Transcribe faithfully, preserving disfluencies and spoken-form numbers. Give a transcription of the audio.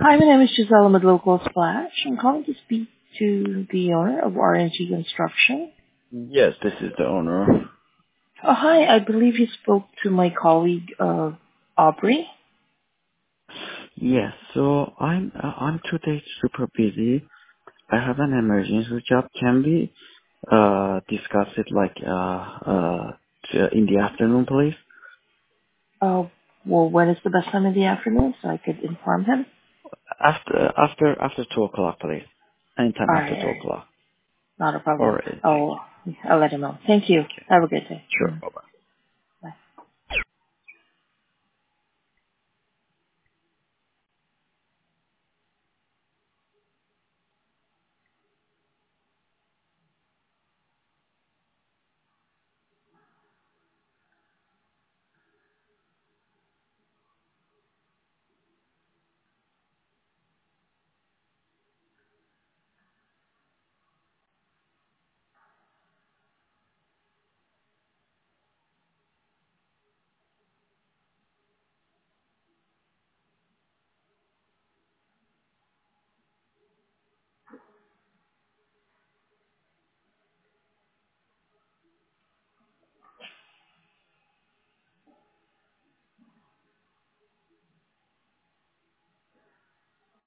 Hi, my name is Gisela with Local Splash. I'm calling to speak to the owner of R N G Construction. Yes, this is the owner. Oh, hi. I believe you spoke to my colleague, uh, Aubrey. Yes, so I'm uh, I'm today super busy. I have an emergency job. Can we uh discuss it like uh uh t- in the afternoon, please? Uh, well, when is the best time of the afternoon so I could inform him? After after after two o'clock, please. Anytime All after right, all two right. o'clock. Not a All problem. right. Thank I'll, I'll let him know. Thank you. you. Okay. Have a good day. Sure. Mm. Bye bye.